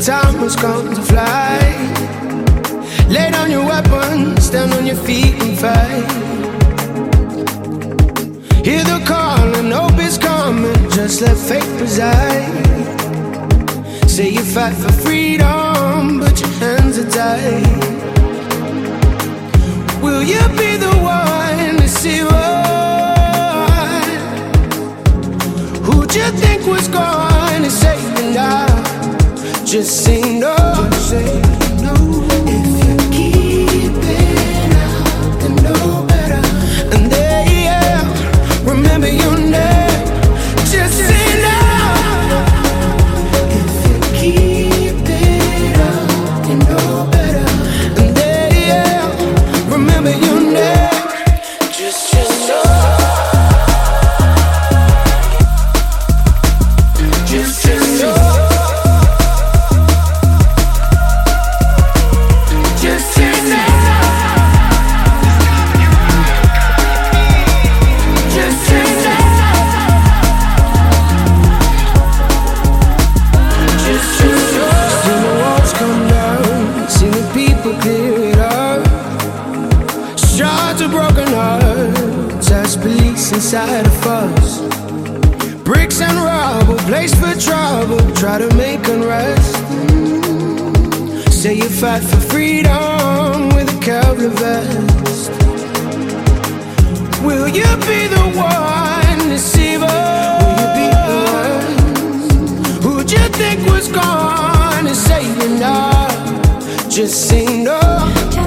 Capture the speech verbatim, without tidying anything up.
time has come to fly. Lay down your weapons, stand on your feet and fight. Hear the call and hope is coming, just let fate preside. Say you fight for freedom, but your hands are tied. Will you be the one to see what? Who'd you think was going to save you now? Just say no, just say no. If you keep it out, then know better. And there, yeah, remember your name. Just say no. If you keep it out, then know better. And there, yeah, remember your name. Just, just know. Just, just know. Inside of us, bricks and rubble, place for trouble, try to make unrest. Say you fight for freedom with a Kevlar vest. Will you be the one to save us? Will you be the one? Who'd you think was gonna save you now? Just say no.